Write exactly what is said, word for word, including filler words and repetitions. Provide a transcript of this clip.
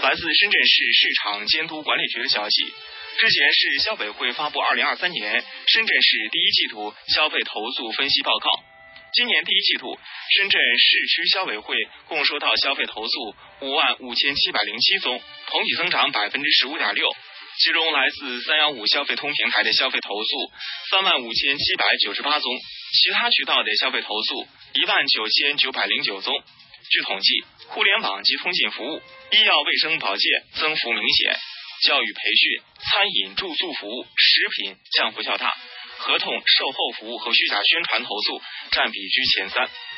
来自深圳市市场监督管理局的消息，日前市消委会发布二零二三年深圳市第一季度消费投诉分析报告。今年第一季度，深圳市区消委会共收到消费投诉五万五千七百零七宗，同比增长百分之十五点六。其中来自三幺五消费通平台的消费投诉三万五千七百九十八宗，其他渠道的消费投诉一万九千九百零九宗。据统计，互联网及通信服务、医药卫生保健增幅明显，教育培训、餐饮住宿服务、食品降幅较大，合同售后服务和虚假宣传投诉占比居前三。